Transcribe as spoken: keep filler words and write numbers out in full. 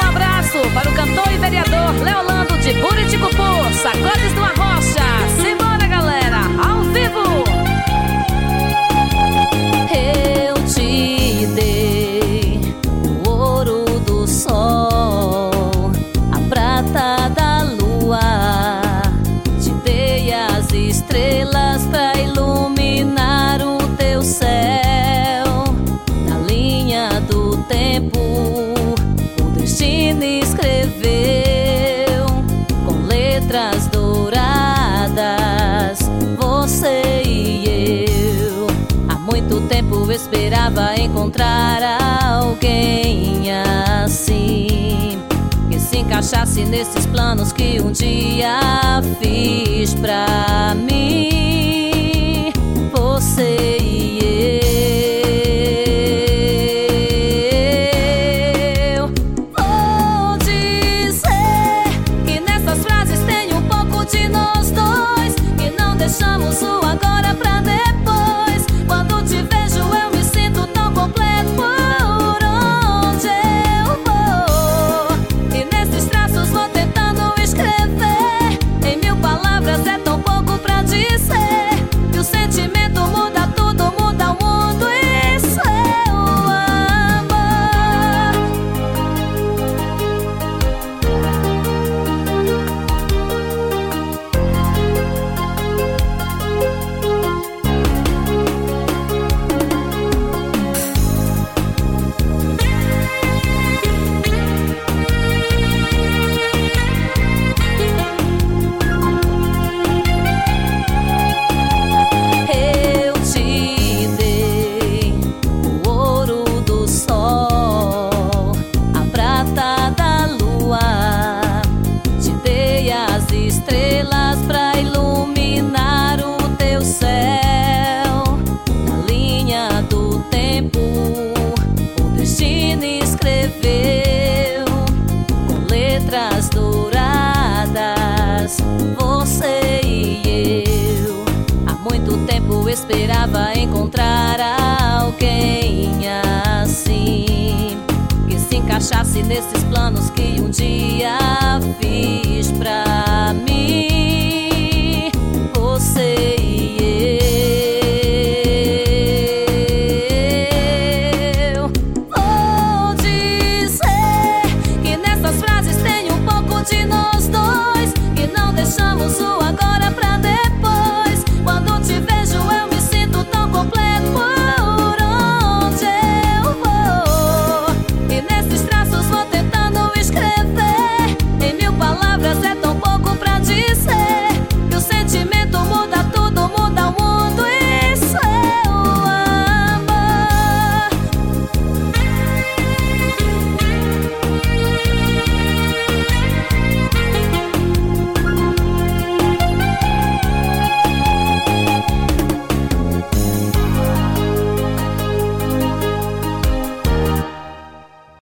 abraço para o cantor e vereador Leolando de Buriticupu, Sacodes do Arrocha. Simbora, galera, ao vivo. Eu te dei o ouro do sol, a prata da lua, te dei as estrelas pra iluminar o teu céu. Na linha do tempo o destino escreveu com letras douradas você e eu. Há muito tempo eu esperava encontrar alguém assim, que se encaixasse nesses planos que um dia fiz pra mim. Você e eu. Vou dizer que nessas frases tem um pouco de nós dois, que não deixamos o agora pra depois. Quando te vejo eu me sinto tão completo por onde eu vou. E nesses traços vou tentando escrever, em mil palavras é tão pouco pra dizer, que o sentimento muda tudo, muda o mundo e seu amor. Eu te dei o ouro do sol, a prata da lua, te dei as estrelas pra iluminar o teu céu. Na linha do tempo o destino escreveu com letras douradas você e eu. Há muito tempo eu esperava encontrar alguém assim, que se encaixasse nesses planos que um dia fiz pra mim.